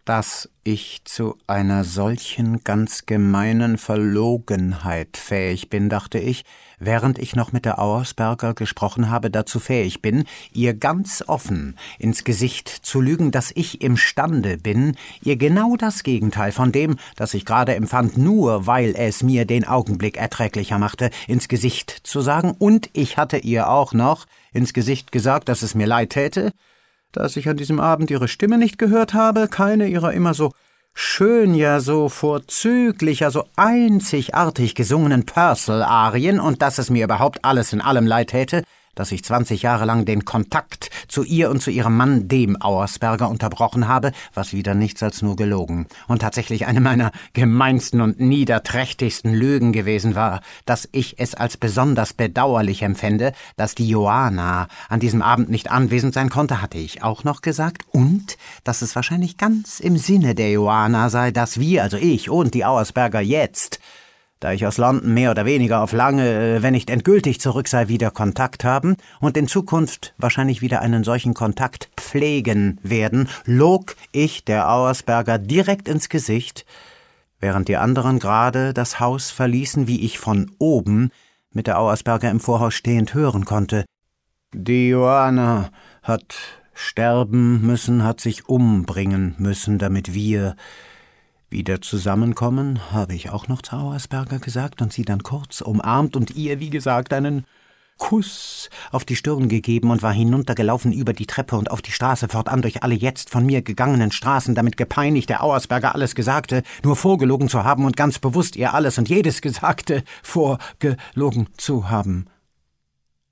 dass ich zu einer solchen ganz gemeinen Verlogenheit fähig bin, dachte ich, während ich noch mit der Auersperger gesprochen habe, dazu fähig bin, ihr ganz offen ins Gesicht zu lügen, dass ich imstande bin, ihr genau das Gegenteil von dem, das ich gerade empfand, nur weil es mir den Augenblick erträglicher machte, ins Gesicht zu sagen, und ich hatte ihr auch noch ins Gesicht gesagt, dass es mir leid täte, dass ich an diesem Abend ihre Stimme nicht gehört habe, keine ihrer immer so schön, ja so vorzüglich, ja so einzigartig gesungenen Purcell-Arien, und dass es mir überhaupt alles in allem leid täte, dass ich 20 Jahre lang den Kontakt zu ihr und zu ihrem Mann, dem Auersperger, unterbrochen habe, was wieder nichts als nur gelogen und tatsächlich eine meiner gemeinsten und niederträchtigsten Lügen gewesen war, dass ich es als besonders bedauerlich empfände, dass die Johanna an diesem Abend nicht anwesend sein konnte, hatte ich auch noch gesagt, und dass es wahrscheinlich ganz im Sinne der Johanna sei, dass wir, also ich und die Auersperger jetzt, da ich aus London mehr oder weniger auf lange, wenn nicht endgültig zurück sei, wieder Kontakt haben und in Zukunft wahrscheinlich wieder einen solchen Kontakt pflegen werden, log ich der Auersperger direkt ins Gesicht, während die anderen gerade das Haus verließen, wie ich von oben mit der Auersperger im Vorhaus stehend hören konnte. Die Johanna hat sterben müssen, hat sich umbringen müssen, damit wir wieder zusammenkommen, habe ich auch noch zu Auersperger gesagt und sie dann kurz umarmt und ihr, wie gesagt, einen Kuss auf die Stirn gegeben und war hinuntergelaufen über die Treppe und auf die Straße fortan durch alle jetzt von mir gegangenen Straßen, damit gepeinigt der Auersperger alles Gesagte nur vorgelogen zu haben und ganz bewusst ihr alles und jedes Gesagte vorgelogen zu haben.